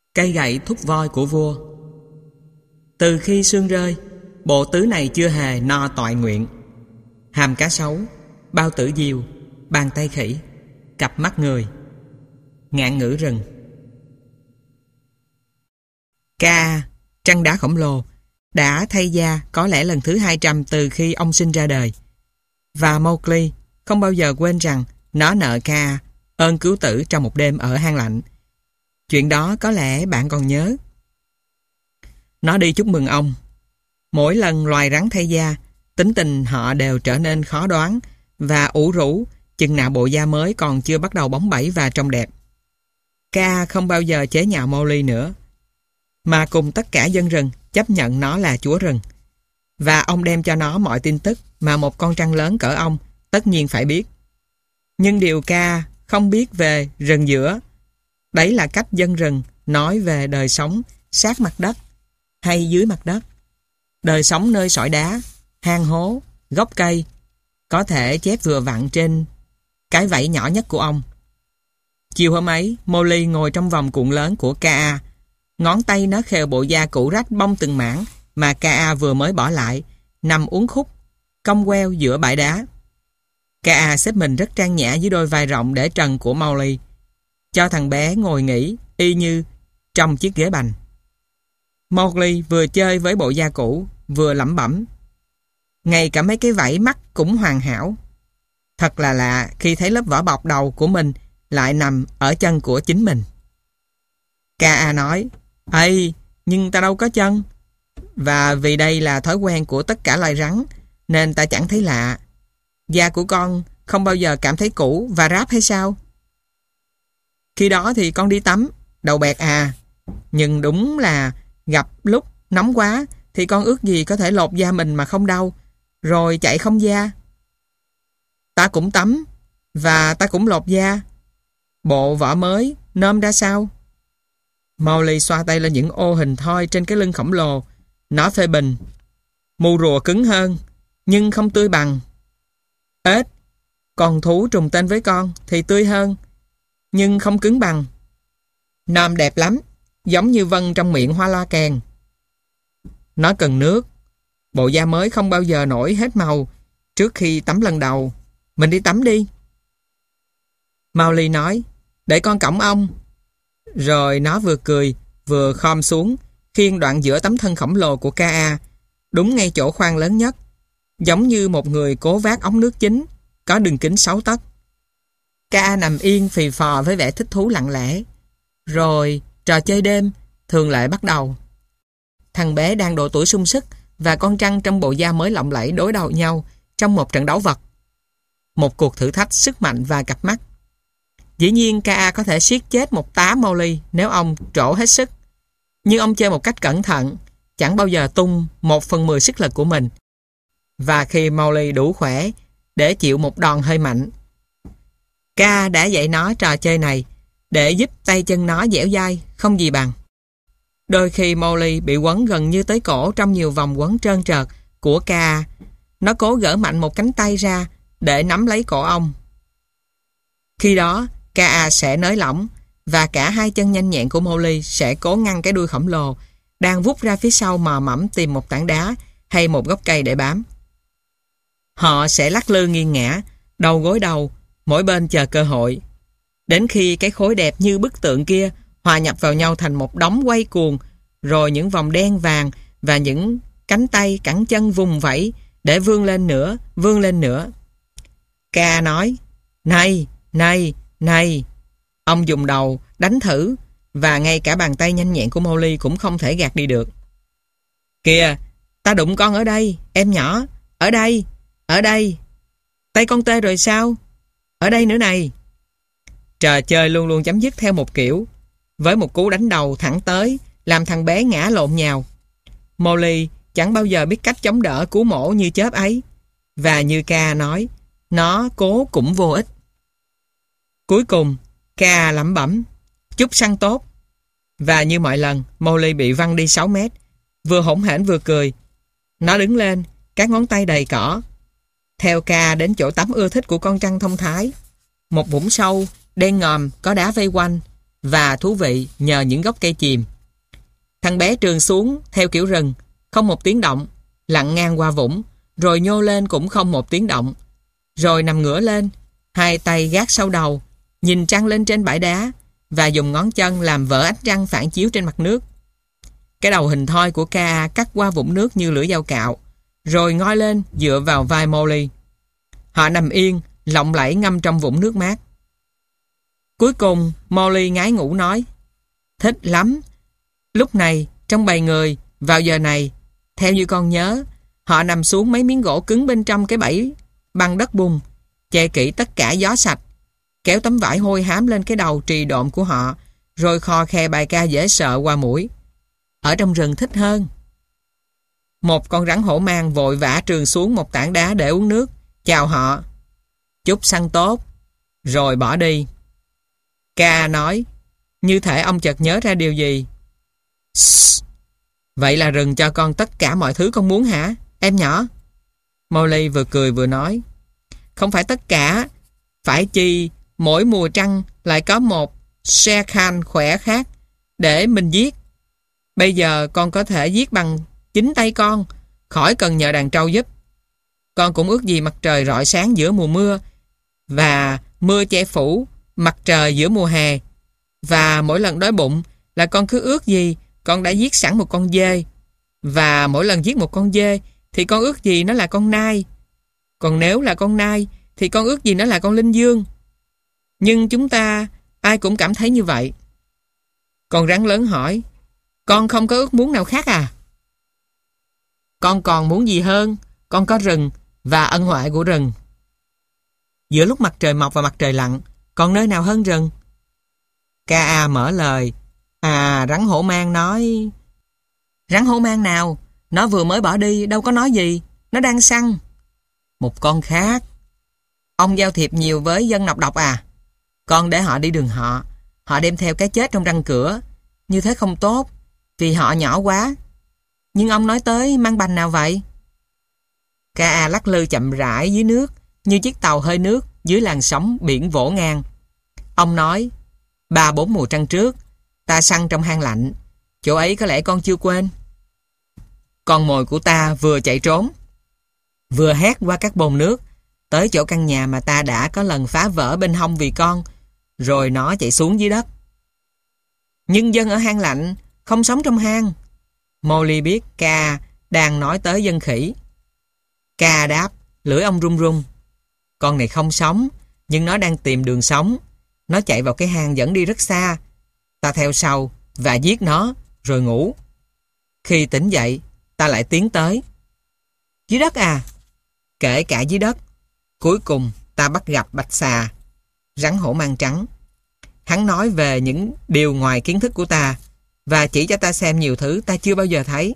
Cây gậy thúc voi của vua. Từ khi sương rơi, bộ tứ này chưa hề no toại nguyện. Hàm cá sấu, bao tử diều, bàn tay khỉ, cặp mắt người, ngạn ngữ rừng. Ca, trăng đá khổng lồ, đã thay da có lẽ lần thứ 200 từ khi ông sinh ra đời. Và Mowgli không bao giờ quên rằng nó nợ Ca ơn cứu tử trong một đêm ở hang lạnh. Chuyện đó có lẽ bạn còn nhớ. Nó đi chúc mừng ông. Mỗi lần loài rắn thay da, tính tình họ đều trở nên khó đoán và ủ rũ chừng nào bộ da mới còn chưa bắt đầu bóng bẩy và trông đẹp. Ca không bao giờ chế nhạo Mowgli nữa, mà cùng tất cả dân rừng chấp nhận nó là chúa rừng. Và ông đem cho nó mọi tin tức mà một con trăng lớn cỡ ông tất nhiên phải biết. Nhưng điều Ca không biết về rừng giữa, đấy là cách dân rừng nói về đời sống sát mặt đất hay dưới mặt đất, đời sống nơi sỏi đá, hang hố, gốc cây, có thể chép vừa vặn trên cái vảy nhỏ nhất của ông. Chiều hôm ấy, Mowgli ngồi trong vòng cuộn lớn của Ka. Ngón tay nó khều bộ da cũ rách bong từng mảng mà Ka vừa mới bỏ lại, nằm uốn khúc, cong queo giữa bãi đá. Ka xếp mình rất trang nhã dưới đôi vai rộng để trần của Mowgli, cho thằng bé ngồi nghỉ y như trong chiếc ghế bành. Mowgli vừa chơi với bộ da cũ, vừa lẩm bẩm. Ngay cả mấy cái vảy mắt cũng hoàn hảo. Thật là lạ khi thấy lớp vỏ bọc đầu của mình lại nằm ở chân của chính mình. Ka nói, ây, nhưng ta đâu có chân. Và vì đây là thói quen của tất cả loài rắn, nên ta chẳng thấy lạ. Da của con không bao giờ cảm thấy cũ và ráp hay sao? Khi đó thì con đi tắm, đầu bẹt à. Nhưng đúng là gặp lúc nóng quá thì con ước gì có thể lột da mình mà không đau, rồi chạy không da. Ta cũng tắm, và ta cũng lột da. Bộ vỏ mới, nôm ra sao? Mowgli xoa tay lên những ô hình thoi trên cái lưng khổng lồ. Nó phê bình. Mù rùa cứng hơn, nhưng không tươi bằng. Ếch, còn thú trùng tên với con thì tươi hơn, nhưng không cứng bằng. Nôm đẹp lắm, giống như vân trong miệng hoa loa kèn. Nó cần nước. Bộ da mới không bao giờ nổi hết màu trước khi tắm lần đầu. Mình đi tắm đi. Mowgli nói, để con cõng ông. Rồi nó vừa cười vừa khom xuống, khiêng đoạn giữa tấm thân khổng lồ của Ka, đúng ngay chỗ khoang lớn nhất, giống như một người cố vác ống nước chính có đường kính 6 tấc. Ka nằm yên phì phò với vẻ thích thú lặng lẽ. Rồi trò chơi đêm thường lại bắt đầu. Thằng bé đang độ tuổi sung sức và con trăng trong bộ da mới lộng lẫy đối đầu nhau trong một trận đấu vật. Một cuộc thử thách sức mạnh và cặp mắt. Dĩ nhiên Ka có thể siết chết một tá Mowgli nếu ông trổ hết sức. Nhưng ông chơi một cách cẩn thận, chẳng bao giờ tung 1/10 sức lực của mình. Và khi Mowgli đủ khỏe để chịu một đòn hơi mạnh, Ka đã dạy nó trò chơi này để giúp tay chân nó dẻo dai không gì bằng. Đôi khi Mowgli bị quấn gần như tới cổ trong nhiều vòng quấn trơn trợt của Ka. Nó cố gỡ mạnh một cánh tay ra để nắm lấy cổ ông. Khi đó Ka sẽ nới lỏng và cả hai chân nhanh nhẹn của Mowgli sẽ cố ngăn cái đuôi khổng lồ đang vút ra phía sau mò mẫm tìm một tảng đá hay một gốc cây để bám. Họ sẽ lắc lư nghiêng ngã, đầu gối đầu, mỗi bên chờ cơ hội. Đến khi cái khối đẹp như bức tượng kia hòa nhập vào nhau thành một đống quay cuồng, rồi những vòng đen vàng và những cánh tay cẳng chân vùng vẫy để vươn lên nữa, vươn lên nữa. Ka nói, này, này, này. Ông dùng đầu đánh thử, và ngay cả bàn tay nhanh nhẹn của Mowgli cũng không thể gạt đi được. Kìa, ta đụng con ở đây, em nhỏ, ở đây, ở đây. Tay con tê rồi sao? Ở đây nữa này. Trò chơi luôn luôn chấm dứt theo một kiểu, với một cú đánh đầu thẳng tới, làm thằng bé ngã lộn nhào. Mowgli chẳng bao giờ biết cách chống đỡ cú mổ như chớp ấy, và như Ka nói, nó cố cũng vô ích. Cuối cùng, Ka lẩm bẩm, chúc săn tốt. Và như mọi lần, Mowgli bị văng đi 6 mét, vừa hỗn hển vừa cười. Nó đứng lên, các ngón tay đầy cỏ, theo Ka đến chỗ tắm ưa thích của con trăng thông thái. Một vũng sâu, đen ngòm, có đá vây quanh, và thú vị nhờ những gốc cây chìm. Thằng bé trườn xuống theo kiểu rừng, không một tiếng động, lặn ngang qua vũng, rồi nhô lên cũng không một tiếng động. Rồi nằm ngửa lên, hai tay gác sau đầu, nhìn trăng lên trên bãi đá và dùng ngón chân làm vỡ ánh trăng phản chiếu trên mặt nước. Cái đầu hình thoi của Ka cắt qua vũng nước như lưỡi dao cạo, rồi ngoi lên dựa vào vai Molly. Họ nằm yên, lộng lẫy ngâm trong vũng nước mát. Cuối cùng, Molly ngái ngủ nói, thích lắm. Lúc này, trong bầy người, vào giờ này, theo như con nhớ, họ nằm xuống mấy miếng gỗ cứng bên trong cái bẫy bằng đất bùn, che kỹ tất cả gió sạch, kéo tấm vải hôi hám lên cái đầu trì độn của họ, rồi khò khè bài ca dễ sợ qua mũi. Ở trong rừng thích hơn. Một con rắn hổ mang vội vã trườn xuống một tảng đá để uống nước, chào họ, chúc săn tốt, rồi bỏ đi. Ka nói, như thể ông chợt nhớ ra điều gì. Vậy là rừng cho con tất cả mọi thứ con muốn hả, em nhỏ? Molly vừa cười vừa nói, không phải tất cả, phải chi mỗi mùa trăng lại có một Shere Khan khỏe khác để mình giết. Bây giờ con có thể giết bằng chính tay con, khỏi cần nhờ đàn trâu giúp. Con cũng ước gì mặt trời rọi sáng giữa mùa mưa và mưa che phủ mặt trời giữa mùa hè. Và mỗi lần đói bụng là con cứ ước gì con đã giết sẵn một con dê. Và mỗi lần giết một con dê thì con ước gì nó là con nai. Còn nếu là con nai thì con ước gì nó là con linh dương. Nhưng chúng ta ai cũng cảm thấy như vậy. Con rắn lớn hỏi, con không có ước muốn nào khác à? Con còn muốn gì hơn? Con có rừng và ân huệ của rừng. Giữa lúc mặt trời mọc và mặt trời lặn, còn nơi nào hơn rừng? Ka mở lời. Rắn hổ mang nói. Rắn hổ mang nào? Nó vừa mới bỏ đi, đâu có nói gì. Nó đang săn. Một con khác. Ông giao thiệp nhiều với dân nọc độc à? Con để họ đi đường họ. Họ đem theo cái chết trong răng cửa. Như thế không tốt, vì họ nhỏ quá. Nhưng ông nói tới mang bành nào vậy? Ka lắc lư chậm rãi dưới nước, như chiếc tàu hơi nước dưới làn sóng biển vỗ ngang. Ông nói, 3-4 mùa trăng trước, ta săn trong hang lạnh. Chỗ ấy có lẽ con chưa quên. Con mồi của ta vừa chạy trốn, vừa hét qua các bồn nước, tới chỗ căn nhà mà ta đã có lần phá vỡ bên hông vì con, rồi nó chạy xuống dưới đất. Nhưng dân ở hang lạnh không sống trong hang. Molly biết Ka đang nói tới dân khỉ. Ka đáp, lưỡi ông run run. Con này không sống, nhưng nó đang tìm đường sống. Nó chạy vào cái hang dẫn đi rất xa. Ta theo sau và giết nó, rồi ngủ. Khi tỉnh dậy, ta lại tiến tới. Dưới đất à? Kể cả dưới đất. Cuối cùng ta bắt gặp bạch xà, rắn hổ mang trắng. Hắn nói về những điều ngoài kiến thức của ta và chỉ cho ta xem nhiều thứ ta chưa bao giờ thấy.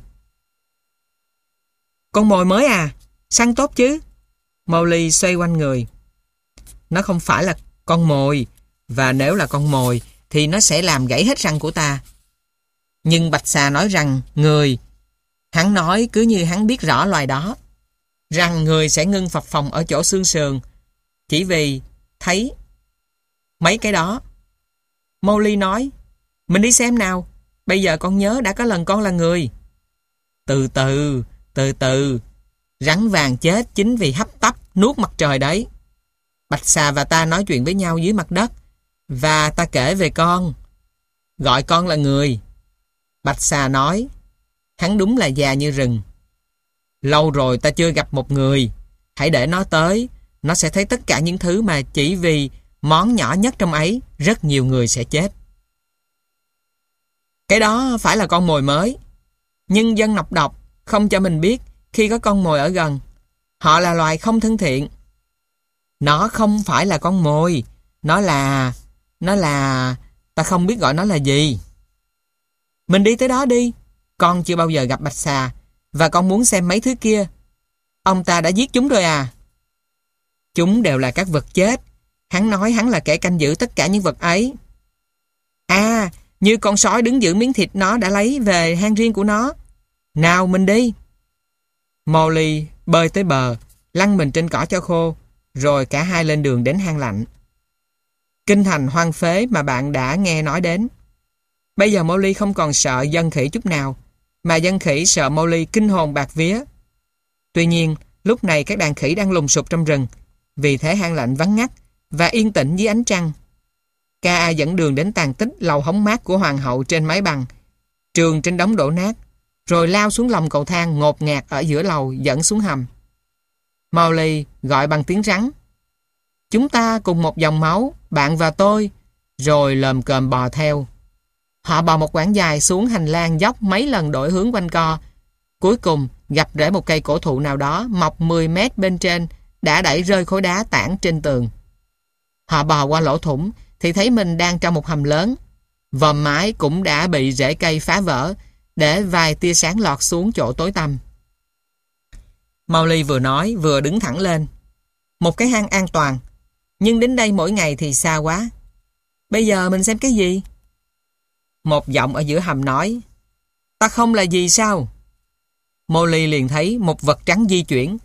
Con mồi mới à? Săn tốt chứ? Molly xoay quanh người. Nó không phải là con mồi, và nếu là con mồi thì nó sẽ làm gãy hết răng của ta. Nhưng bạch xà nói rằng người. Hắn nói cứ như hắn biết rõ loài đó, rằng người sẽ ngưng phập phồng ở chỗ xương sườn chỉ vì thấy mấy cái đó. Molly nói, mình đi xem nào. Bây giờ con nhớ đã có lần con là người. Từ từ. Rắn vàng chết chính vì hấp tấp nuốt mặt trời đấy. Bạch xà và ta nói chuyện với nhau dưới mặt đất, và ta kể về con, gọi con là người. Bạch xà nói, hắn đúng là già như rừng. Lâu rồi ta chưa gặp một người. Hãy để nó tới, nó sẽ thấy tất cả những thứ mà chỉ vì món nhỏ nhất trong ấy rất nhiều người sẽ chết. Cái đó phải là con mồi mới. Nhưng dân nọc độc không cho mình biết khi có con mồi ở gần. Họ là loài không thân thiện. Nó không phải là con mồi. Nó là... ta không biết gọi nó là gì. Mình đi tới đó đi. Con chưa bao giờ gặp bạch xà, và con muốn xem mấy thứ kia. Ông ta đã giết chúng rồi à? Chúng đều là các vật chết. Hắn nói hắn là kẻ canh giữ tất cả những vật ấy. Như con sói đứng giữ miếng thịt nó đã lấy về hang riêng của nó. Nào mình đi. Molly bơi tới bờ, lăn mình trên cỏ cho khô, rồi cả hai lên đường đến hang lạnh. kinh thành hoang phế mà bạn đã nghe nói đến. Bây giờ Molly không còn sợ dân khỉ chút nào, mà dân khỉ sợ Molly kinh hồn bạt vía. Tuy nhiên, lúc này các đàn khỉ đang lùng sục trong rừng, vì thế hang lạnh vắng ngắt và yên tĩnh dưới ánh trăng. K.A. dẫn đường đến tàn tích lầu hóng mát của hoàng hậu trên mái bằng, trường trên đống đổ nát, rồi lao xuống lòng cầu thang ngột ngạt ở giữa lầu dẫn xuống hầm. Molly gọi bằng tiếng rắn: "Chúng ta cùng một dòng máu, bạn và tôi", rồi lồm cồm bò theo. Họ bò một quãng dài xuống hành lang dốc mấy lần đổi hướng quanh co. Cuối cùng gặp rễ một cây cổ thụ nào đó mọc 10 mét bên trên đã đẩy rơi khối đá tảng trên tường. Họ bò qua lỗ thủng thì thấy mình đang trong một hầm lớn. Vòm mái cũng đã bị rễ cây phá vỡ, để vài tia sáng lọt xuống chỗ tối tăm. Molly vừa nói vừa đứng thẳng lên. Một cái hang an toàn, nhưng đến đây mỗi ngày thì xa quá. Bây giờ mình xem cái gì? Một giọng ở giữa hầm nói: "Ta không là gì sao?" Molly liền thấy một vật trắng di chuyển,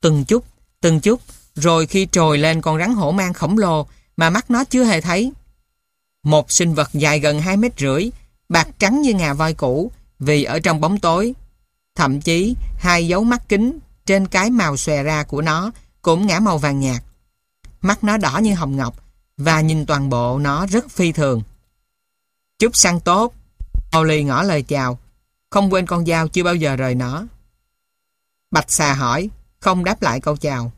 từng chút, rồi khi trồi lên con rắn hổ mang khổng lồ mà mắt nó chưa hề thấy. Một sinh vật dài gần 2,5 mét, bạc trắng như ngà voi cũ, vì ở trong bóng tối. Thậm chí 2 dấu mắt kính trên cái màu xòe ra của nó cũng ngả màu vàng nhạt. Mắt nó đỏ như hồng ngọc, và nhìn toàn bộ nó rất phi thường. "Chúc săn tốt." Molly ngỏ lời chào, không quên con dao chưa bao giờ rời nó. Bạch xà hỏi, không đáp lại câu chào: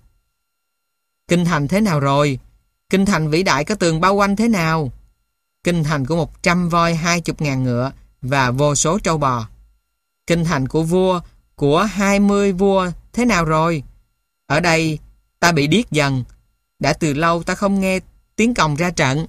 "Kinh thành thế nào rồi? Kinh thành vĩ đại có tường bao quanh thế nào? Kinh thành của 100 voi 20.000 ngựa và vô số trâu bò. Kinh thành của vua, của 20 vua thế nào rồi? Ở đây ta bị điếc dần. Đã từ lâu ta không nghe tiếng còng ra trận."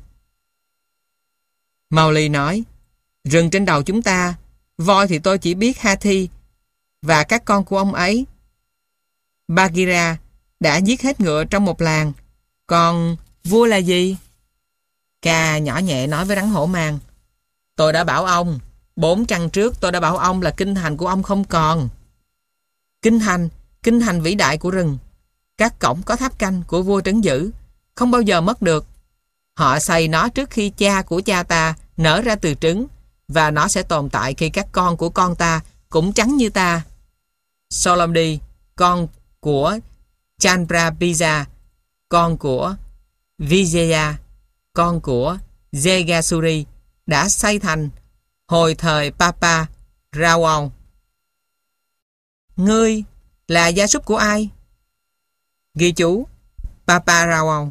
Molly nói: "Rừng trên đầu chúng ta, voi thì tôi chỉ biết Hathi và các con của ông ấy. Bagheera đã giết hết ngựa trong một làng. Còn vua là gì?" Ca nhỏ nhẹ nói với rắn hổ mang: "Tôi đã bảo ông, 4 trăng trước tôi đã bảo ông là kinh thành của ông không còn. Kinh thành vĩ đại của rừng. Các cổng có tháp canh của vua trấn giữ, không bao giờ mất được. Họ xây nó trước khi cha của cha ta nở ra từ trứng, và nó sẽ tồn tại khi các con của con ta cũng trắng như ta. Solomdi, con của Chandrabija, con của Vijaya, con của Jagasuri đã xây thành hồi thời Papa Rawal." "Ngươi là gia súc của ai?" Ghi chú: Papa Rawal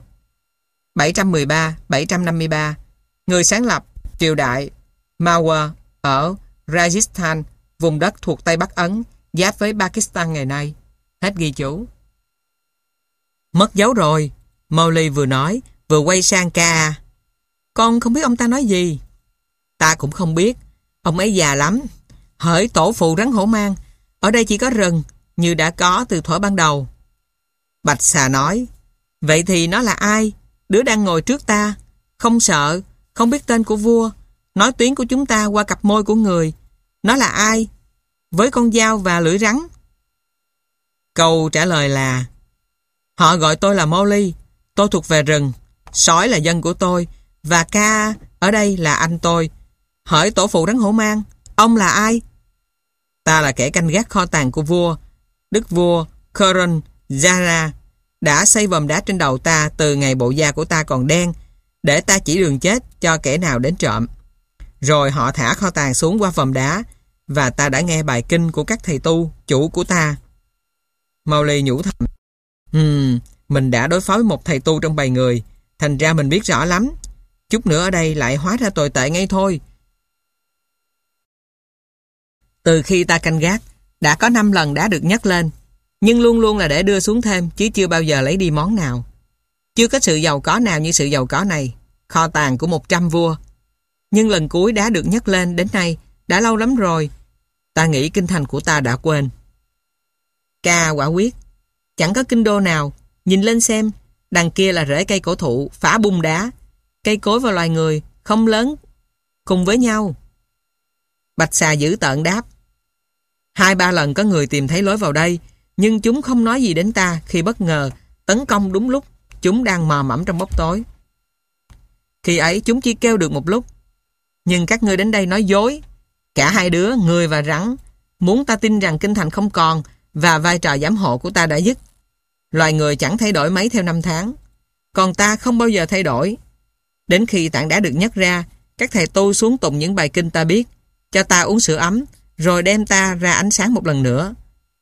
713-753, người sáng lập triều đại Mawar ở Rajasthan, vùng đất thuộc Tây Bắc Ấn, giáp với Pakistan ngày nay. Hết ghi chú. "Mất dấu rồi." Molly vừa nói vừa quay sang K.A. "Con không biết ông ta nói gì." "Ta cũng không biết. Ông ấy già lắm. Hỡi tổ phụ rắn hổ mang, ở đây chỉ có rừng, như đã có từ thuở ban đầu." Bạch xà nói: "Vậy thì nó là ai? Đứa đang ngồi trước ta, không sợ, không biết tên của vua, nói tiếng của chúng ta qua cặp môi của người. Nó là ai? Với con dao và lưỡi rắn?" Câu trả lời là: "Họ gọi tôi là Molly. Tôi thuộc về rừng. Sói là dân của tôi, và Ca ở đây là anh tôi. Hỡi tổ phụ rắn hổ mang, ông là ai?" "Ta là kẻ canh gác kho tàng của vua. Đức vua Khurram Jara đã xây vòm đá trên đầu ta từ ngày bộ da của ta còn đen, để ta chỉ đường chết cho kẻ nào đến trộm. Rồi họ thả kho tàng xuống qua vòm đá, và ta đã nghe bài kinh của các thầy tu, chủ của ta." Molly nhủ thầm: Mình đã đối phó với một thầy tu trong bầy người, thành ra mình biết rõ lắm. Chút nữa ở đây lại hóa ra tồi tệ ngay thôi. Từ khi ta canh gác, đã có 5 lần đá được nhấc lên, nhưng luôn luôn là để đưa xuống thêm, chứ chưa bao giờ lấy đi món nào. Chưa có sự giàu có nào như sự giàu có này, kho tàng của 100 vua. Nhưng lần cuối đá được nhấc lên đến nay, đã lâu lắm rồi. Ta nghĩ kinh thành của ta đã quên. Ca quả quyết: "Chẳng có kinh đô nào. Nhìn lên xem, đằng kia là rễ cây cổ thụ phá bung đá. Cây cối và loài người không lớn cùng với nhau." Bạch xà dữ tợn đáp: 2-3 lần có người tìm thấy lối vào đây, nhưng chúng không nói gì đến ta khi bất ngờ tấn công đúng lúc chúng đang mò mẫm trong bóng tối. Khi ấy chúng chỉ kêu được một lúc. Nhưng các ngươi đến đây nói dối. Cả hai đứa, người và rắn, muốn ta tin rằng kinh thành không còn và vai trò giám hộ của ta đã dứt. Loài người chẳng thay đổi mấy theo năm tháng. Còn ta không bao giờ thay đổi. Đến khi tảng đá được nhấc ra, các thầy tu xuống tụng những bài kinh ta biết, cho ta uống sữa ấm, rồi đem ta ra ánh sáng một lần nữa.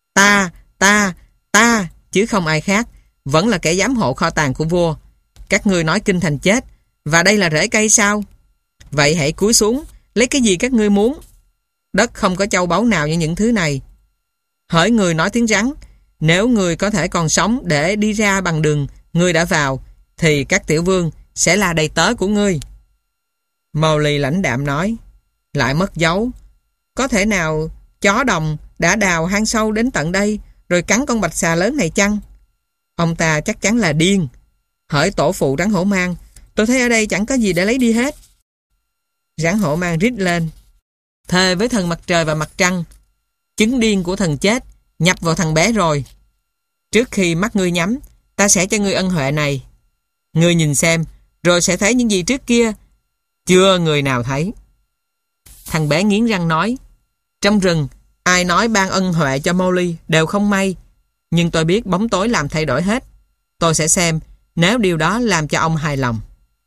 Ta, chứ không ai khác, vẫn là kẻ giám hộ kho tàng của vua. Các ngươi nói kinh thành chết, và đây là rễ cây sao? Vậy hãy cúi xuống, lấy cái gì các ngươi muốn. Đất không có châu báu nào như những thứ này. Hỡi người nói tiếng rắn, nếu người có thể còn sống để đi ra bằng đường ngươi đã vào, thì các tiểu vương sẽ là đầy tớ của ngươi. Mowgli lãnh đạm nói, lại mất dấu. Có thể nào chó đồng đã đào hang sâu đến tận đây rồi cắn con bạch xà lớn này chăng? Ông ta chắc chắn là điên. Hỡi tổ phụ rắn hổ mang, tôi thấy ở đây chẳng có gì để lấy đi hết. Rắn hổ mang rít lên, thề với thần mặt trời và mặt trăng, chứng điên của thần chết nhập vào thằng bé rồi. Trước khi mắt ngươi nhắm, ta sẽ cho ngươi ân huệ này. Ngươi nhìn xem, rồi sẽ thấy những gì trước kia chưa người nào thấy. Thằng bé nghiến răng nói, trong rừng, ai nói ban ân huệ cho Mowgli đều không may. Nhưng tôi biết bóng tối làm thay đổi hết. Tôi sẽ xem nếu điều đó làm cho ông hài lòng.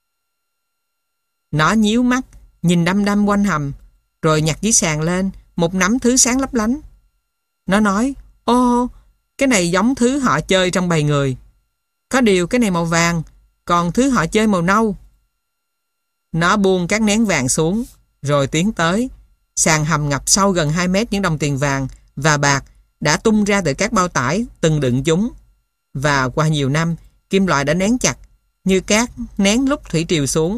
Nó nhíu mắt, nhìn đăm đăm quanh hầm, rồi nhặt dưới sàn lên một nắm thứ sáng lấp lánh. Nó nói, ô, cái này giống thứ họ chơi trong bầy người. Có điều cái này màu vàng, còn thứ họ chơi màu nâu. Nó buông các nén vàng xuống, rồi tiến tới. Sàn hầm ngập sâu gần 2 mét những đồng tiền vàng và bạc đã tung ra từ các bao tải từng đựng chúng. Và qua nhiều năm, kim loại đã nén chặt, như cát nén lúc thủy triều xuống.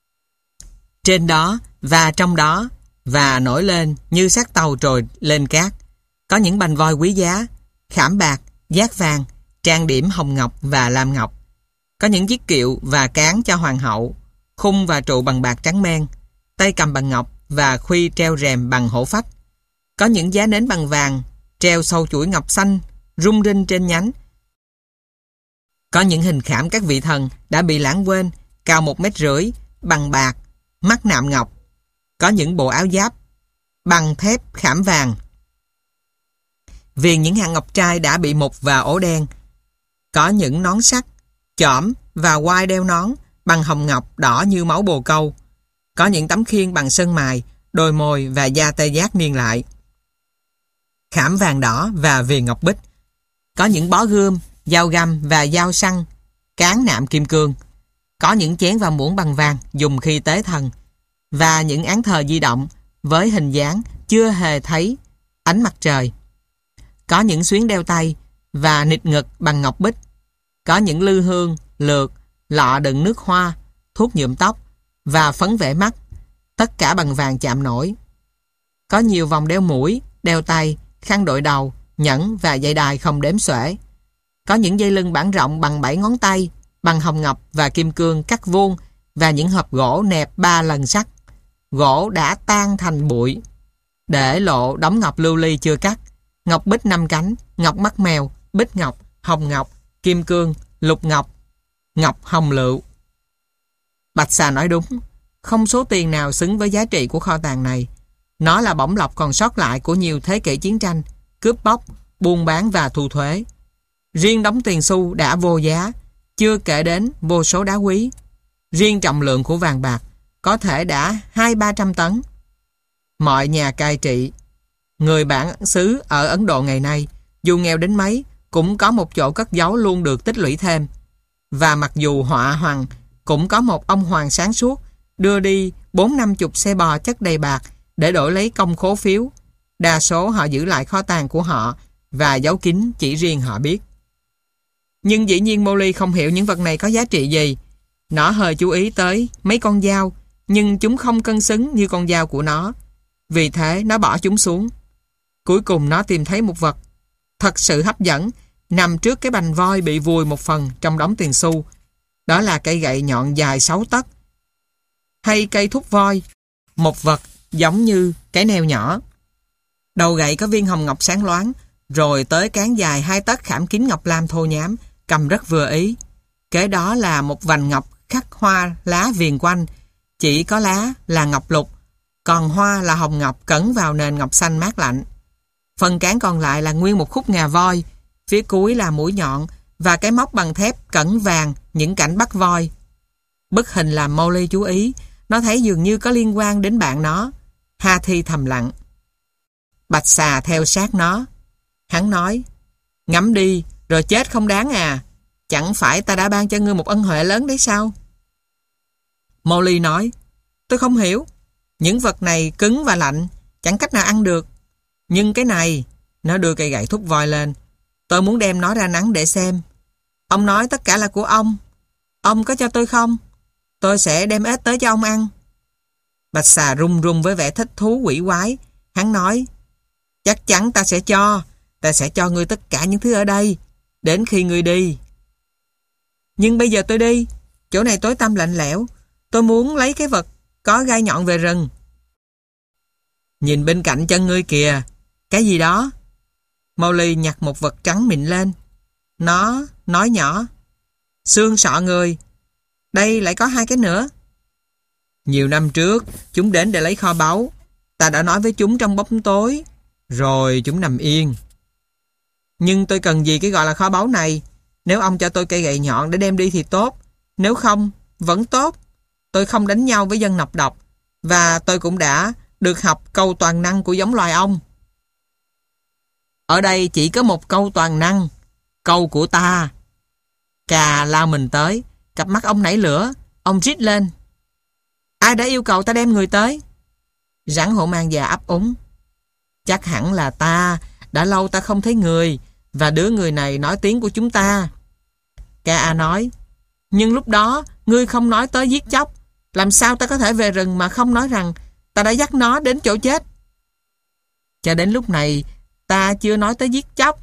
Trên đó và trong đó, và nổi lên như xác tàu trồi lên cát, có những bành voi quý giá, khảm bạc, giác vàng, trang điểm hồng ngọc và lam ngọc. Có những chiếc kiệu và cán cho hoàng hậu, khung và trụ bằng bạc trắng men, tay cầm bằng ngọc và khuy treo rèm bằng hổ phách. Có những giá nến bằng vàng, treo sâu chuỗi ngọc xanh, rung rinh trên nhánh. Có những hình khảm các vị thần đã bị lãng quên, cao 1,5 mét, bằng bạc, mắt nạm ngọc. Có những bộ áo giáp bằng thép khảm vàng, viền những hạt ngọc trai đã bị mục và ố đen. Có những nón sắt, chỏm và quai đeo nón bằng hồng ngọc đỏ như máu bồ câu. Có những tấm khiên bằng sơn mài, đồi mồi và da tê giác niên lại, khảm vàng đỏ và viền ngọc bích. Có những bó gươm, dao găm và dao săn, cán nạm kim cương. Có những chén và muỗng bằng vàng dùng khi tế thần, và những án thờ di động với hình dáng chưa hề thấy ánh mặt trời. Có những xuyến đeo tay và nịt ngực bằng ngọc bích. Có những lư hương, lược, lọ đựng nước hoa, thuốc nhuộm tóc và phấn vẽ mắt, tất cả bằng vàng chạm nổi. Có nhiều vòng đeo mũi, đeo tay, khăn đội đầu, nhẫn và dây đai không đếm xuể. Có những dây lưng bản rộng bằng 7 ngón tay, bằng hồng ngọc và kim cương cắt vuông, và những hộp gỗ nẹp 3 lần sắt. Gỗ đã tan thành bụi, để lộ đống ngọc lưu ly chưa cắt, ngọc bích 5 cánh, ngọc mắt mèo, bích ngọc, hồng ngọc, kim cương, lục ngọc, ngọc hồng lựu. Bạch xà nói đúng, không số tiền nào xứng với giá trị của kho tàng này. Nó là bổng lộc còn sót lại của nhiều thế kỷ chiến tranh, cướp bóc, buôn bán và thu thuế. Riêng đống tiền xu đã vô giá, chưa kể đến vô số đá quý. Riêng trọng lượng của vàng bạc có thể đã 200-300 tấn. Mọi nhà cai trị, người bản xứ ở Ấn Độ ngày nay, dù nghèo đến mấy, cũng có một chỗ cất giấu luôn được tích lũy thêm. Và mặc dù họa hoàng, cũng có một ông hoàng sáng suốt đưa đi 40-50 xe bò chất đầy bạc để đổi lấy công khố phiếu. Đa số họ giữ lại kho tàng của họ và giấu kín chỉ riêng họ biết. Nhưng dĩ nhiên Mowgli không hiểu những vật này có giá trị gì. Nó hơi chú ý tới mấy con dao, nhưng chúng không cân xứng như con dao của nó. Vì thế nó bỏ chúng xuống. Cuối cùng nó tìm thấy một vật thật sự hấp dẫn nằm trước cái bành voi bị vùi một phần trong đống tiền xu. Đó là cây gậy nhọn dài 6 tấc, hay cây thúc voi, một vật giống như cái neo nhỏ. Đầu gậy có viên hồng ngọc sáng loáng, rồi tới cán dài 2 tấc khảm kín ngọc lam thô nhám, cầm rất vừa ý. Kế đó là một vành ngọc khắc hoa lá viền quanh. Chỉ có lá là ngọc lục, còn hoa là hồng ngọc cẩn vào nền ngọc xanh mát lạnh. Phần cán còn lại là nguyên một khúc ngà voi, phía cuối là mũi nhọn và cái móc bằng thép cẩn vàng những cảnh bắt voi. Bức hình làm Molly chú ý, nó thấy dường như có liên quan đến bạn nó. Hattie thầm lặng. Bạch xà theo sát nó. Hắn nói, ngắm đi, rồi chết không đáng à. Chẳng phải ta đã ban cho ngươi một ân huệ lớn đấy sao? Molly nói, tôi không hiểu. Những vật này cứng và lạnh, chẳng cách nào ăn được. Nhưng cái này, nó đưa cây gậy thúc voi lên. Tôi muốn đem nó ra nắng để xem. Ông nói tất cả là của ông. Ông có cho tôi không? Tôi sẽ đem ếch tới cho ông ăn. Bạch xà run run với vẻ thích thú quỷ quái. Hắn nói, chắc chắn ta sẽ cho. Ta sẽ cho ngươi tất cả những thứ ở đây, đến khi ngươi đi. Nhưng bây giờ tôi đi. Chỗ này tối tăm lạnh lẽo. Tôi muốn lấy cái vật có gai nhọn về rừng. Nhìn bên cạnh chân ngươi kìa. Cái gì đó? Molly nhặt một vật trắng mịn lên. Nó nói nhỏ, xương sọ người. Đây lại có 2 cái nữa. Nhiều năm trước, chúng đến để lấy kho báu. Ta đã nói với chúng trong bóng tối. Rồi chúng nằm yên. Nhưng tôi cần gì cái gọi là kho báu này? Nếu ông cho tôi cây gậy nhọn để đem đi thì tốt. Nếu không, vẫn tốt. Tôi không đánh nhau với dân nọc độc. Và tôi cũng đã được học câu toàn năng của giống loài ông. Ở đây chỉ có một câu toàn năng. Câu của ta. Cà lao mình tới. Cặp mắt ông nảy lửa. Ông rít lên. Ai đã yêu cầu ta đem người tới? Rắn hổ mang già ấp úng. Chắc hẳn là ta. Đã lâu ta không thấy người. Và đứa người này nói tiếng của chúng ta. Ca nói. Nhưng lúc đó ngươi không nói tới giết chóc. Làm sao ta có thể về rừng mà không nói rằng ta đã dắt nó đến chỗ chết? Cho đến lúc này ta chưa nói tới giết chóc.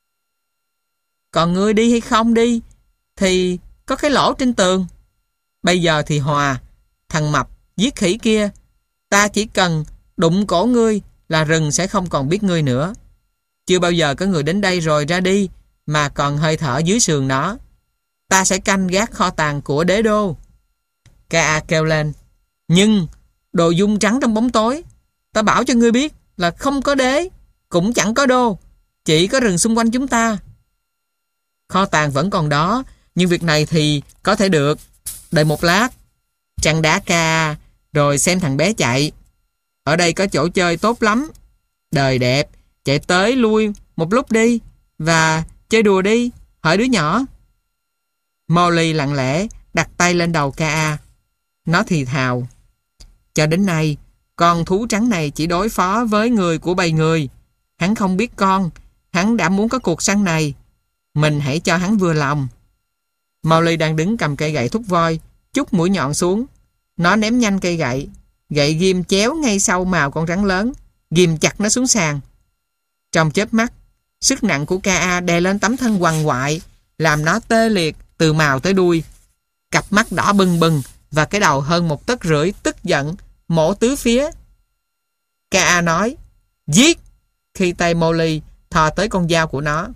Còn ngươi đi hay không đi thì có cái lỗ trên tường. Bây giờ thì hòa. Thằng mập giết khỉ kia, ta chỉ cần đụng cổ ngươi là rừng sẽ không còn biết ngươi nữa. Chưa bao giờ có người đến đây rồi ra đi mà còn hơi thở dưới sườn nó. Ta sẽ canh gác kho tàng của đế đô. Ca kêu lên. Nhưng đồ dung trắng trong bóng tối. Ta bảo cho ngươi biết là không có đế, cũng chẳng có đô, chỉ có rừng xung quanh chúng ta. Kho tàng vẫn còn đó, nhưng việc này thì có thể được. Đợi một lát. Trăng đá ca, rồi xem thằng bé chạy. Ở đây có chỗ chơi tốt lắm. Đời đẹp, chạy tới lui một lúc đi, và chơi đùa đi, hỏi đứa nhỏ. Molly lặng lẽ đặt tay lên đầu Ca. Nó thì thào. Cho đến nay, con thú trắng này chỉ đối phó với người của bầy người. Hắn không biết con, hắn đã muốn có cuộc săn này. Mình hãy cho hắn vừa lòng. Molly đang đứng cầm cây gậy thúc voi, chúc mũi nhọn xuống. Nó ném nhanh cây gậy. Gậy ghim chéo ngay sau mào con rắn lớn, ghim chặt nó xuống sàn. Trong chớp mắt, sức nặng của Ca đè lên tấm thân quằn quại, làm nó tê liệt từ mào tới đuôi. Cặp mắt đỏ bừng bừng và cái đầu hơn 1,5 tấc, tức giận, mổ tứ phía. Ca nói, giết, khi tay Molly thò tới con dao của nó.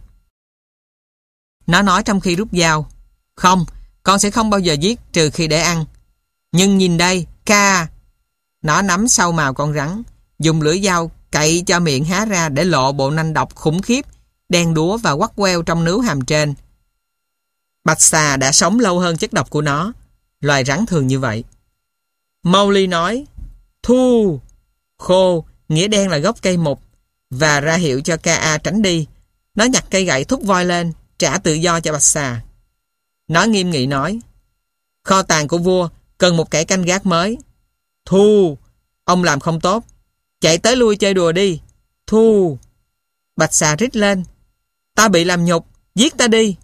Nó nói trong khi rút dao, không, con sẽ không bao giờ giết trừ khi để ăn. Nhưng nhìn đây, Ca. Nó nắm sau mào con rắn, dùng lưỡi dao cậy cho miệng há ra để lộ bộ nanh độc khủng khiếp, đen đúa và quắt queo trong nướu hàm trên. Bạch xà đã sống lâu hơn chất độc của nó. Loài rắn thường như vậy. Molly nói, thu. Khô, nghĩa đen là gốc cây mục, và ra hiệu cho Ca tránh đi. Nó nhặt cây gậy thúc voi lên, trả tự do cho bạch xà. Nó nghiêm nghị nói, kho tàng của vua cần một kẻ canh gác mới. Thu, ông làm không tốt. Chạy tới lui chơi đùa đi. Thu. Bạch xà rít lên, ta bị làm nhục, giết ta đi.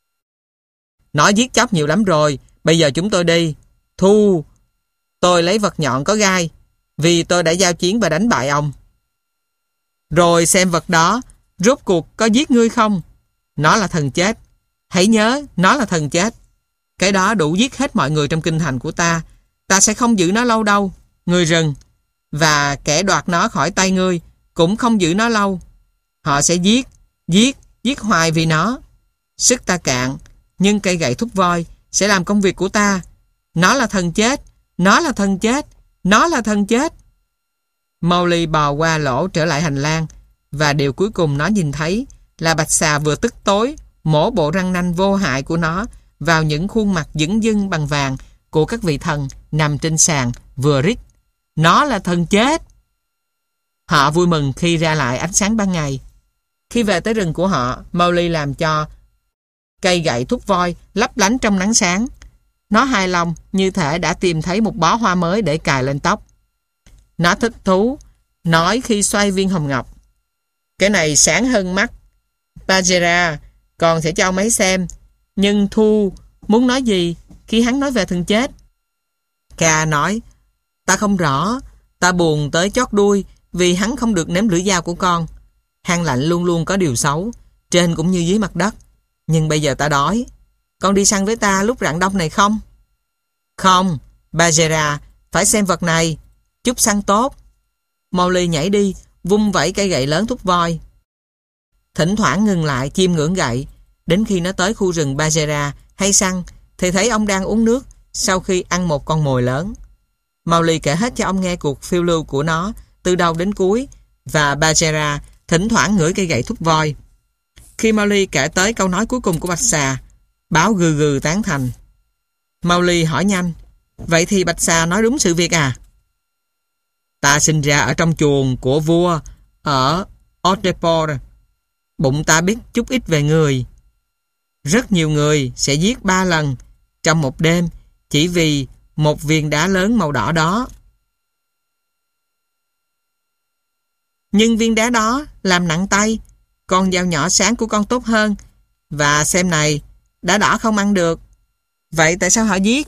Nó giết chóc nhiều lắm rồi, bây giờ chúng tôi đi. Thu. Tôi lấy vật nhọn có gai, vì tôi đã giao chiến và đánh bại ông. Rồi xem vật đó rốt cuộc có giết ngươi không. Nó là thần chết. Hãy nhớ, nó là thần chết. Cái đó đủ giết hết mọi người trong kinh thành của ta. Ta sẽ không giữ nó lâu đâu, người rừng. Và kẻ đoạt nó khỏi tay ngươi cũng không giữ nó lâu. Họ sẽ giết hoài vì nó. Sức ta cạn, nhưng cây gậy thúc voi sẽ làm công việc của ta. Nó là thần chết! Nó là thần chết! Nó là thần chết! Mowgli bò qua lỗ trở lại hành lang, và điều cuối cùng nó nhìn thấy là bạch xà vừa tức tối mổ bộ răng nanh vô hại của nó vào những khuôn mặt dửng dưng bằng vàng của các vị thần nằm trên sàn, vừa rít: Nó là thần chết! Họ vui mừng khi ra lại ánh sáng ban ngày. Khi về tới rừng của họ, Mowgli làm cho cây gậy thúc voi lấp lánh trong nắng sáng. Nó hài lòng như thể đã tìm thấy một bó hoa mới để cài lên tóc. Nó thích thú nói khi xoay viên hồng ngọc: Cái này sáng hơn mắt Bagheera, con sẽ cho ông ấy xem. Nhưng Thu muốn nói gì khi hắn nói về thần chết? Ca nói: Ta không rõ, ta buồn tới chót đuôi vì hắn không được nếm lưỡi dao của con. Hang lạnh luôn luôn có điều xấu, trên cũng như dưới mặt đất. Nhưng bây giờ ta đói. Con đi săn với ta lúc rạng đông này không? Không, Bagheera, phải xem vật này. Chút săn tốt. Mowgli nhảy đi, vung vẩy cây gậy lớn thúc voi. Thỉnh thoảng ngừng lại chiêm ngưỡng gậy. Đến khi nó tới khu rừng Bagheera hay săn thì thấy ông đang uống nước sau khi ăn một con mồi lớn. Mowgli kể hết cho ông nghe cuộc phiêu lưu của nó từ đầu đến cuối, và Bagheera thỉnh thoảng ngửi cây gậy thúc voi. Khi Mowgli kể tới câu nói cuối cùng của bạch xà, báo gừ gừ tán thành. Mowgli hỏi nhanh: Vậy thì bạch xà nói đúng sự việc à? Ta sinh ra ở trong chuồng của vua ở Odepor. Bụng ta biết chút ít về người. Rất nhiều người sẽ giết 3 lần trong một đêm chỉ vì một viên đá lớn màu đỏ đó. Nhưng viên đá đó làm nặng tay. Con dao nhỏ sáng của con tốt hơn. Và xem này, đá đỏ không ăn được. Vậy tại sao họ giết?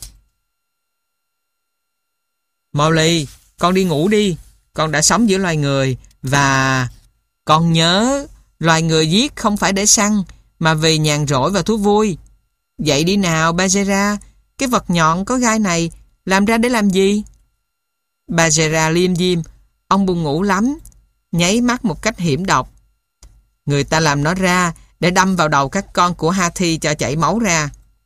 Mowgli, con đi ngủ đi. Con đã sống giữa loài người. Và con nhớ, loài người giết không phải để săn, mà vì nhàn rỗi và thú vui. Dậy đi nào Bagheera. Cái vật nhọn có gai này làm ra để làm gì? Bagheera liêm diêm. Ông buồn ngủ lắm. Nháy mắt một cách hiểm độc. Người ta làm nó ra để đâm vào đầu các con của Hathi cho chảy máu ra.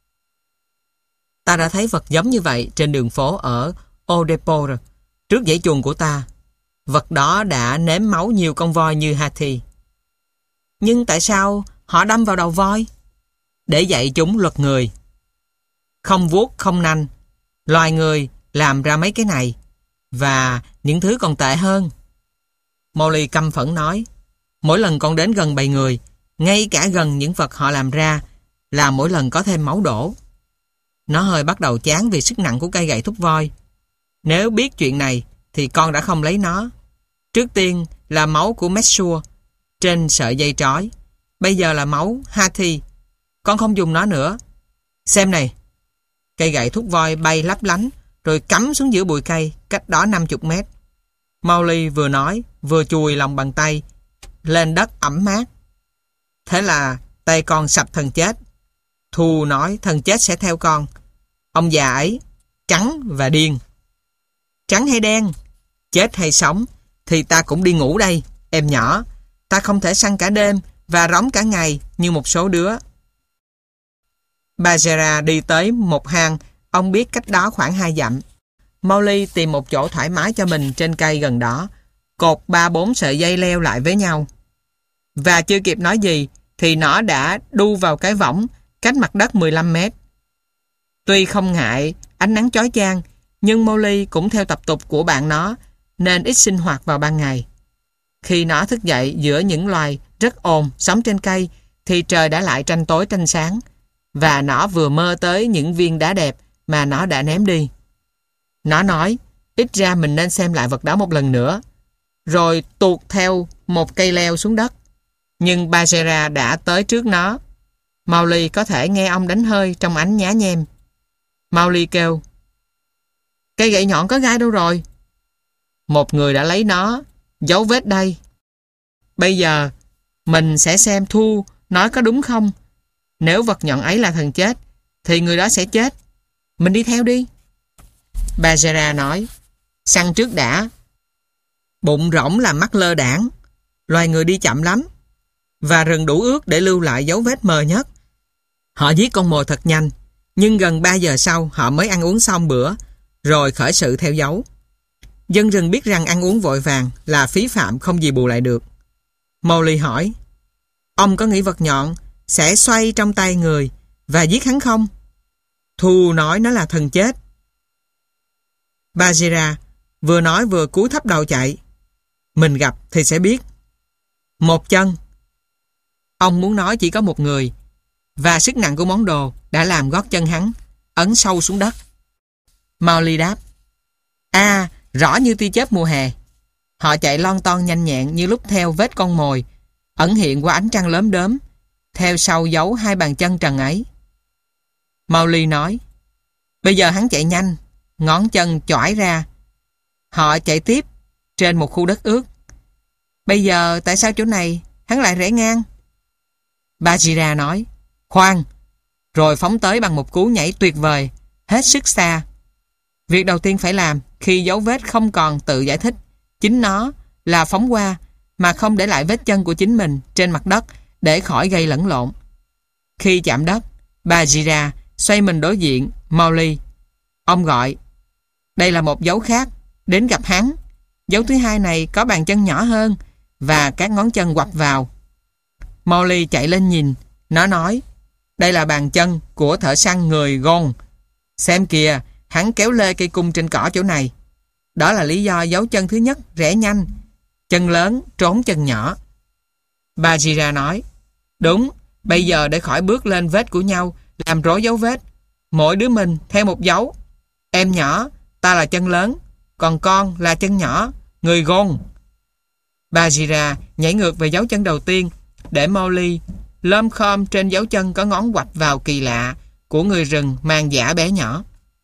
Ta đã thấy vật giống như vậy trên đường phố ở Odepor, trước dãy chuồng của ta. Vật đó đã nếm máu nhiều con voi như Hathi. Nhưng tại sao họ đâm vào đầu voi? Để dạy chúng luật người. Không vuốt, không nanh. Loài người làm ra mấy cái này. Và những thứ còn tệ hơn. Mowgli căm phẫn nói: Mỗi lần con đến gần bầy người, ngay cả gần những vật họ làm ra, là mỗi lần có thêm máu đổ. Nó hơi bắt đầu chán vì sức nặng của cây gậy thúc voi. Nếu biết chuyện này thì con đã không lấy nó. Trước tiên là máu của Mesua trên sợi dây trói. Bây giờ là máu Hathi. Con không dùng nó nữa. Xem này. Cây gậy thúc voi bay lấp lánh rồi cắm xuống giữa bụi cây cách đó 50 mét. Mowgli vừa nói vừa chùi lòng bàn tay lên đất ẩm mát. Thế là tay con sập thần chết. Thu nói thần chết sẽ theo con. Ông già ấy trắng và điên. Trắng hay đen, chết hay sống thì ta cũng đi ngủ đây, em nhỏ. Ta không thể săn cả đêm và rống cả ngày như một số đứa. Bagheera đi tới một hang ông biết cách đó khoảng 2 dặm. Mowgli tìm một chỗ thoải mái cho mình trên cây gần đó, cột 3-4 sợi dây leo lại với nhau. Và chưa kịp nói gì thì nó đã đu vào cái võng cách mặt đất 15 mét. Tuy không ngại ánh nắng chói chang, nhưng Mowgli cũng theo tập tục của bạn nó nên ít sinh hoạt vào ban ngày. Khi nó thức dậy giữa những loài rất ồn sống trên cây thì trời đã lại tranh tối tranh sáng, và nó vừa mơ tới những viên đá đẹp mà nó đã ném đi. Nó nói ít ra mình nên xem lại vật đó một lần nữa, rồi tuột theo một cây leo xuống đất. Nhưng Bagheera đã tới trước nó. Mowgli có thể nghe ông đánh hơi trong ánh nhá nhem. Mowgli kêu: Cây gậy nhọn có gai đâu rồi? Một người đã lấy nó, dấu vết đây. Bây giờ mình sẽ xem Thu nói có đúng không. Nếu vật nhọn ấy là thần chết thì người đó sẽ chết. Mình đi theo đi. Bagheera nói: Săn trước đã. Bụng rỗng làm mắt lơ đãng. Loài người đi chậm lắm, và rừng đủ ướt để lưu lại dấu vết mờ nhất. Họ giết con mồi thật nhanh, Nhưng gần 3 giờ sau họ mới ăn uống xong bữa, rồi khởi sự theo dấu. Dân rừng biết rằng ăn uống vội vàng là phí phạm không gì bù lại được. Mowgli hỏi, ông có nghĩ vật nhọn sẽ xoay trong tay người và giết hắn không? Thu nói nó là thần chết. Bagheera vừa nói vừa cúi thấp đầu chạy. Mình gặp thì sẽ biết. Một chân. Ông muốn nói chỉ có một người, và sức nặng của món đồ đã làm gót chân hắn ấn sâu xuống đất. Mowgli đáp, rõ như tia chớp mùa hè. Họ chạy lon ton nhanh nhẹn như lúc theo vết con mồi, ẩn hiện qua ánh trăng lốm đốm, theo sau dấu hai bàn chân trần ấy. Mowgli nói, bây giờ hắn chạy nhanh, ngón chân choải ra. Họ chạy tiếp trên một khu đất ướt. Bây giờ tại sao chỗ này hắn lại rẽ ngang? Bagheera nói, khoan, rồi phóng tới bằng một cú nhảy tuyệt vời, hết sức xa. Việc đầu tiên phải làm khi dấu vết không còn tự giải thích chính nó là phóng qua, mà không để lại vết chân của chính mình trên mặt đất để khỏi gây lẫn lộn. Khi chạm đất, Bagheera xoay mình đối diện Mowgli. Ông gọi, đây là một dấu khác, đến gặp hắn. Dấu thứ hai này có bàn chân nhỏ hơn và các ngón chân quặp vào. Mowgli chạy lên nhìn. Nó nói, đây là bàn chân của thợ săn người Gon. Xem kìa, hắn kéo lê cây cung trên cỏ chỗ này. Đó là lý do dấu chân thứ nhất rẽ nhanh, chân lớn trốn chân nhỏ. Bagheera nói, đúng, bây giờ để khỏi bước lên vết của nhau, làm rối dấu vết, mỗi đứa mình theo một dấu. Em nhỏ, ta là chân lớn, còn con là chân nhỏ, người Gon. Bagheera nhảy ngược về dấu chân đầu tiên, để Mowgli lom khom trên dấu chân có ngón quạch vào kỳ lạ của người rừng mang giả bé nhỏ.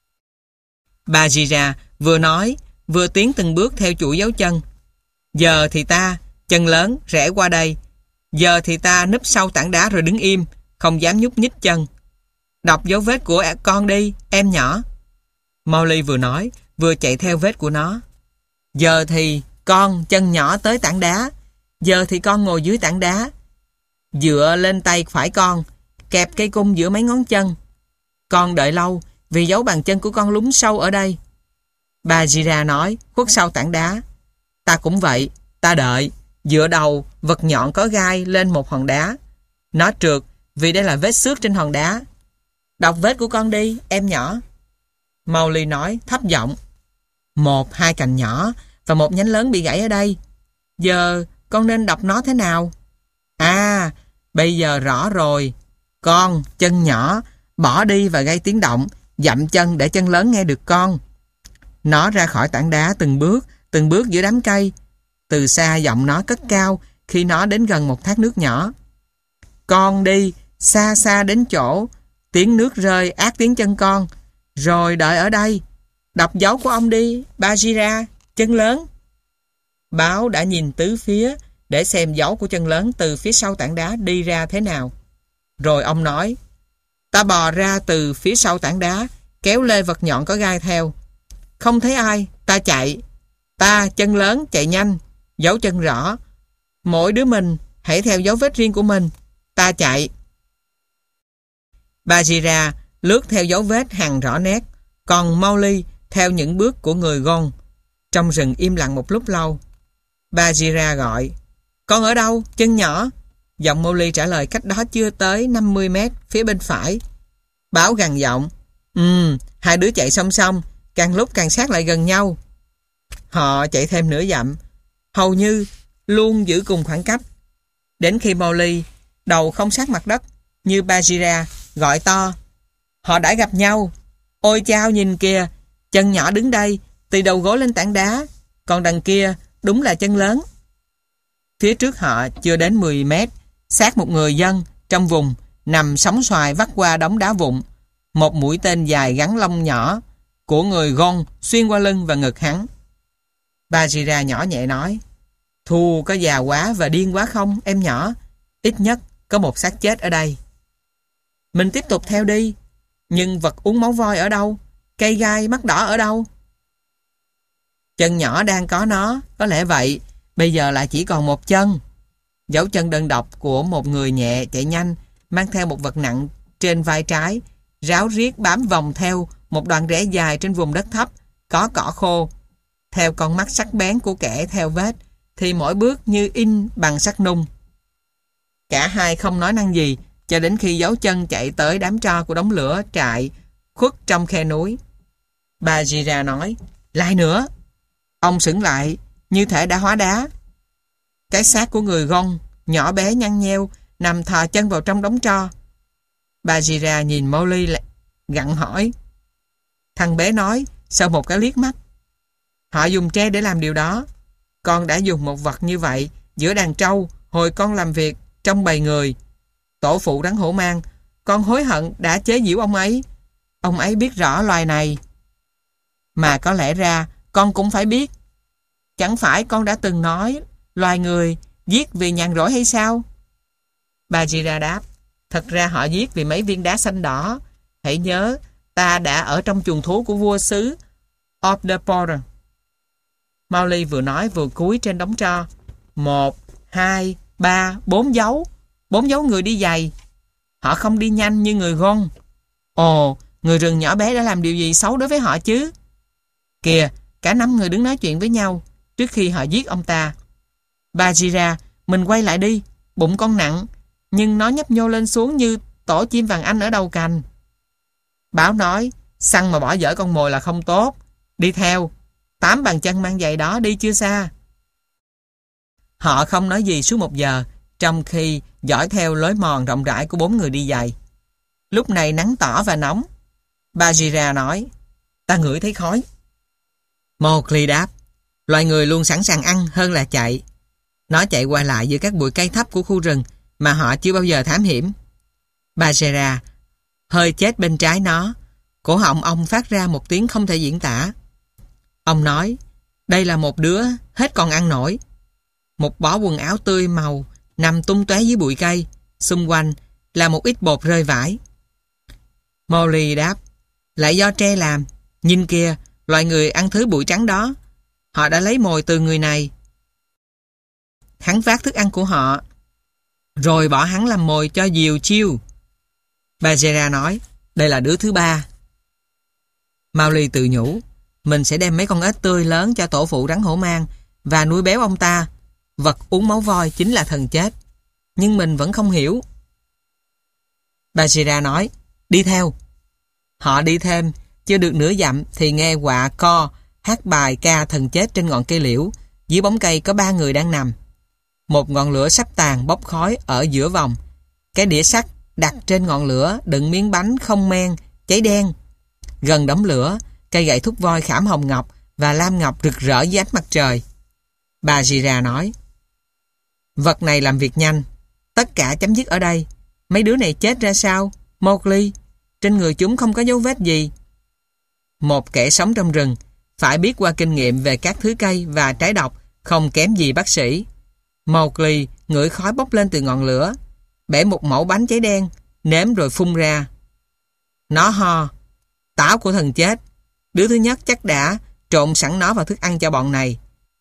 Bagheera vừa nói vừa tiến từng bước theo chuỗi dấu chân. Giờ thì ta, chân lớn, rẽ qua đây. Giờ thì ta núp sau tảng đá rồi đứng im, không dám nhúc nhích chân. Đọc dấu vết của con đi, em nhỏ. Mowgli vừa nói vừa chạy theo vết của nó. Giờ thì con, chân nhỏ tới tảng đá. Giờ thì con ngồi dưới tảng đá, dựa lên tay phải con, kẹp cây cung giữa mấy ngón chân. Con đợi lâu vì dấu bàn chân của con lún sâu ở đây. Bagheera nói, khuất sau tảng đá. Ta cũng vậy, ta đợi, dựa đầu vật nhọn có gai lên một hòn đá. Nó trượt vì đây là vết xước trên hòn đá. Đọc vết của con đi, em nhỏ. Mowgli nói thấp giọng, 1-2 cành nhỏ và một nhánh lớn bị gãy ở đây. Giờ con nên đọc nó thế nào? Bây giờ rõ rồi. Con, chân nhỏ, bỏ đi và gây tiếng động, dậm chân để chân lớn nghe được con. Nó ra khỏi tảng đá từng bước giữa đám cây. Từ xa giọng nó cất cao khi nó đến gần một thác nước nhỏ. Con đi, xa xa đến chỗ tiếng nước rơi át tiếng chân con, rồi đợi ở đây. Đọc dấu của ông đi, Bagheera, chân lớn. Báo đã nhìn tứ phía để xem dấu của chân lớn từ phía sau tảng đá đi ra thế nào. Rồi ông nói, ta bò ra từ phía sau tảng đá, kéo lê vật nhọn có gai theo. Không thấy ai, ta chạy. Ta, chân lớn, chạy nhanh, dấu chân rõ. Mỗi đứa mình hãy theo dấu vết riêng của mình. Ta chạy. Bagheera lướt theo dấu vết hằn rõ nét, còn Mowgli theo những bước của người Gon. Trong rừng im lặng một lúc lâu. Bagheera gọi, con ở đâu, chân nhỏ? Giọng Mowgli trả lời cách đó chưa tới 50 mét phía bên phải. Báo gằn giọng, hai đứa chạy song song, càng lúc càng sát lại gần nhau. Họ chạy thêm nửa dặm, hầu như luôn giữ cùng khoảng cách, đến khi Mowgli đầu không sát mặt đất như Bagheera gọi to, họ đã gặp nhau. Ôi chao, nhìn kìa, chân nhỏ đứng đây từ đầu gối lên tảng đá, còn đằng kia đúng là chân lớn. Phía trước họ chưa đến 10 mét, xác một người dân trong vùng nằm sóng xoài vắt qua đống đá vụn. Một mũi tên dài gắn lông nhỏ của người Gon xuyên qua lưng và ngực hắn. Bagheera nhỏ nhẹ nói, Thu có già quá và điên quá không, em nhỏ? Ít nhất có một xác chết ở đây. Mình tiếp tục theo đi. Nhưng vật uống máu voi ở đâu? Cây gai mắt đỏ ở đâu? Chân nhỏ đang có nó, có lẽ vậy. Bây giờ lại chỉ còn một chân. Dấu chân đơn độc của một người nhẹ chạy nhanh, mang theo một vật nặng trên vai trái, ráo riết bám vòng theo một đoạn rẽ dài trên vùng đất thấp, có cỏ khô. Theo con mắt sắc bén của kẻ theo vết, thì mỗi bước như in bằng sắt nung. Cả hai không nói năng gì, cho đến khi dấu chân chạy tới đám tro của đống lửa trại khuất trong khe núi. Bagheera nói, lại nữa. Ông sững lại, như thể đã hóa đá. Cái xác của người Gong, nhỏ bé nhăn nheo, nằm thò chân vào trong đống tro. Bagheera nhìn Mowgli gặng hỏi. Thằng bé nói, sau một cái liếc mắt. Họ dùng tre để làm điều đó. Con đã dùng một vật như vậy giữa đàn trâu hồi con làm việc trong bầy người. Tổ phụ rắn hổ mang, con hối hận đã chế giễu ông ấy. Ông ấy biết rõ loài này. Mà có lẽ ra con cũng phải biết. Chẳng phải con đã từng nói loài người giết vì nhàn rỗi hay sao? Bagheera đáp, thật ra họ giết vì mấy viên đá xanh đỏ. Hãy nhớ, ta đã ở trong chuồng thú của vua xứ Ordapore. Mowgli vừa nói vừa cúi trên đống tro. 1, 2, 3, 4 dấu. 4 dấu người đi giày. Họ không đi nhanh như người Gong. Ồ, người rừng nhỏ bé đã làm điều gì xấu đối với họ chứ? Kìa, cả 5 người đứng nói chuyện với nhau trước khi họ giết ông ta. Bagheera, mình quay lại đi. Bụng con nặng, nhưng nó nhấp nhô lên xuống như tổ chim vàng Anh ở đầu cành. Báo nói, săn mà bỏ dở con mồi là không tốt. Đi theo, 8 bàn chân mang giày đó đi chưa xa. Họ không nói gì suốt 1 giờ, trong khi dõi theo lối mòn rộng rãi của 4 người đi giày. Lúc này nắng tỏ và nóng. Bagheera nói, ta ngửi thấy khói. Mowgli đáp, loài người luôn sẵn sàng ăn hơn là chạy. Nó chạy qua lại giữa các bụi cây thấp của khu rừng mà họ chưa bao giờ thám hiểm. Bagheera hơi chết bên trái nó. Cổ họng ông phát ra một tiếng không thể diễn tả. Ông nói, đây là một đứa hết còn ăn nổi. Một bó quần áo tươi màu nằm tung tóe dưới bụi cây. Xung quanh là một ít bột rơi vãi. Mowgli đáp, lại do tre làm. Nhìn kìa, loài người ăn thứ bụi trắng đó. Họ đã lấy mồi từ người này. Hắn vác thức ăn của họ, rồi bỏ hắn làm mồi cho diều chiêu. Bagheera nói, đây là đứa thứ 3. Mowgli tự nhủ, mình sẽ đem mấy con ếch tươi lớn cho tổ phụ rắn hổ mang và nuôi béo ông ta. Vật uống máu voi chính là thần chết. Nhưng mình vẫn không hiểu. Bagheera nói, đi theo. Họ đi thêm, chưa được nửa dặm thì nghe quạ co hát bài ca thần chết trên ngọn cây liễu. Dưới bóng cây có 3 người đang nằm. Một ngọn lửa sắp tàn bốc khói ở giữa vòng. Cái đĩa sắt đặt trên ngọn lửa đựng miếng bánh không men cháy đen. Gần đống lửa, cây gậy thúc voi khảm hồng ngọc và lam ngọc rực rỡ dưới ánh mặt trời. Bagheera nói, vật này làm việc nhanh. Tất cả chấm dứt ở đây. Mấy đứa này chết ra sao, Mowgli? Trên người chúng không có dấu vết gì. Một kẻ sống trong rừng phải biết qua kinh nghiệm về các thứ cây và trái độc không kém gì bác sĩ. Mowgli ngửi khói bốc lên từ ngọn lửa, bẻ một mẩu bánh cháy đen, nếm rồi phun ra. Nó ho, táo của thần chết. Đứa thứ nhất chắc đã trộn sẵn nó vào thức ăn cho bọn này.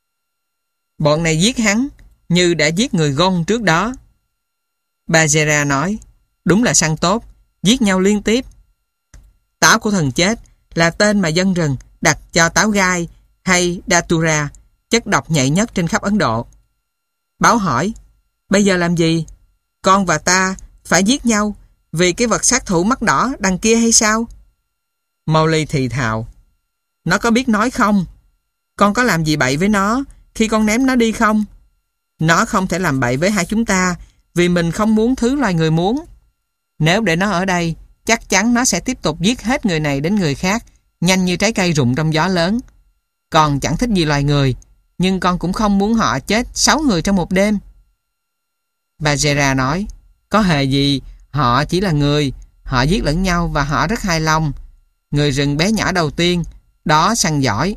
Bọn này giết hắn như đã giết người Gong trước đó. Bagheera nói, đúng là săn tốt, giết nhau liên tiếp. Táo của thần chết là tên mà dân rừng đặt cho táo gai hay datura, chất độc nhạy nhất trên khắp Ấn Độ. Báo hỏi, bây giờ làm gì? Con và ta phải giết nhau vì cái vật sát thủ mắt đỏ đằng kia hay sao? Mowgli thì thào, nó có biết nói không? Con có làm gì bậy với nó khi con ném nó đi không? Nó không thể làm bậy với hai chúng ta vì mình không muốn thứ loài người muốn. Nếu để nó ở đây, chắc chắn nó sẽ tiếp tục giết hết người này đến người khác, nhanh như trái cây rụng trong gió lớn. Con chẳng thích gì loài người, nhưng con cũng không muốn họ chết 6 người trong một đêm. Bagheera nói, có hề gì, họ chỉ là người, họ giết lẫn nhau và họ rất hài lòng. Người rừng bé nhỏ đầu tiên, đó săn giỏi.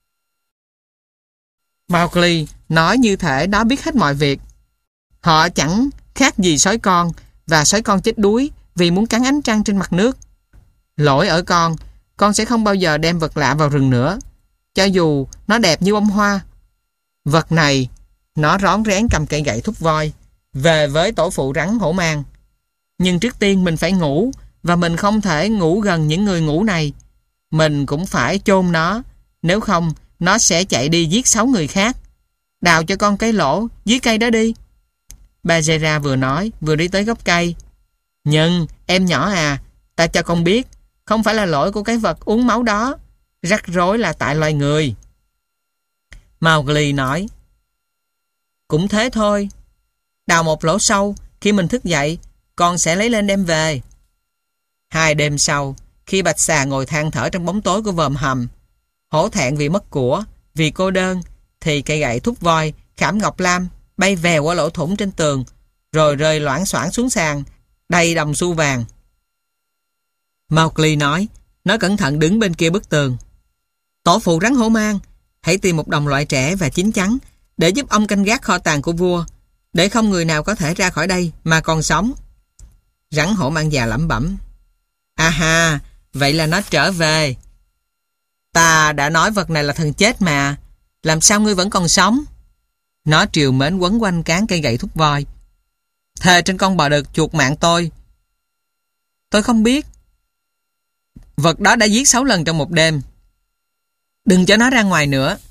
Mowgli nói như thể nó biết hết mọi việc. Họ chẳng khác gì sói con, và sói con chết đuối vì muốn cắn ánh trăng trên mặt nước. Lỗi ở con sẽ không bao giờ đem vật lạ vào rừng nữa, cho dù nó đẹp như bông hoa. Vật này, nó rón rén cầm cây gậy thúc voi, về với tổ phụ rắn hổ mang. Nhưng trước tiên mình phải ngủ và mình không thể ngủ gần những người ngủ này. Mình cũng phải chôn nó, nếu không nó sẽ chạy đi giết 6 người khác. Đào cho con cái lỗ dưới cây đó đi. Bagheera vừa nói vừa đi tới gốc cây. Nhưng em nhỏ à, ta cho con biết, không phải là lỗi của cái vật uống máu đó, rắc rối là tại loài người. Mowgli nói, cũng thế thôi. Đào một lỗ sâu, khi mình thức dậy, con sẽ lấy lên đem về. 2 đêm sau, khi Bạch Xà ngồi than thở trong bóng tối của vòm hầm, hổ thẹn vì mất của, vì cô đơn, thì cây gậy thúc voi khảm ngọc lam bay vèo qua lỗ thủng trên tường, rồi rơi loảng xoảng xuống sàn, đầy đồng xu vàng. Mowgli nói cẩn thận đứng bên kia bức tường. Tổ phụ rắn hổ mang, hãy tìm một đồng loại trẻ và chín chắn để giúp ông canh gác kho tàng của vua, để không người nào có thể ra khỏi đây mà còn sống. Rắn hổ mang già lẩm bẩm. À, vậy là nó trở về. Ta đã nói vật này là thần chết mà, làm sao ngươi vẫn còn sống? Nó trìu mến quấn quanh cán cây gậy thúc voi. Thề trên con bò đực chuột mạng tôi. Tôi không biết. Vật đó đã giết 6 lần trong một đêm. Đừng cho nó ra ngoài nữa.